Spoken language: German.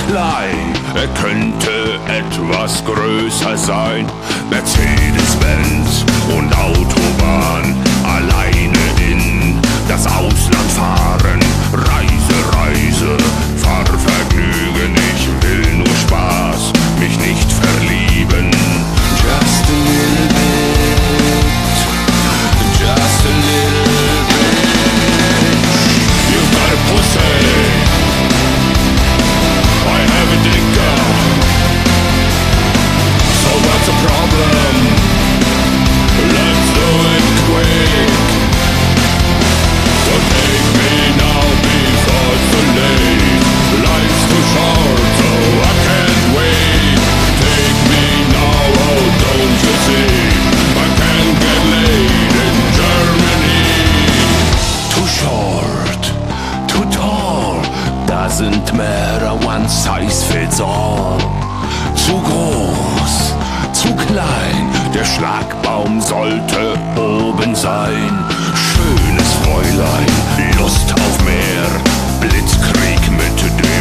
klein, er könnte etwas größer sein. Mercedes-Benz und Autobahn, alleine in das Ausland fahren. Reise, Reise, Fahrvergnügen, ich will nur Spaß, mich nicht verlieben. Just a little bit, just a little bit. You've got a pussy, I have a dicker. So what's the problem? Let's do it quick. Don't take me now before it's too late. Life's too short, so I can't wait. Take me now, oh don't you see? I can't get laid in Germany. Too short, too tall, doesn't matter, one size fits all. Zu groß, zu klein, der Schlagbaum sollte oben sein. Schönes Fräulein, Lust auf mehr, Blitzkrieg mit dem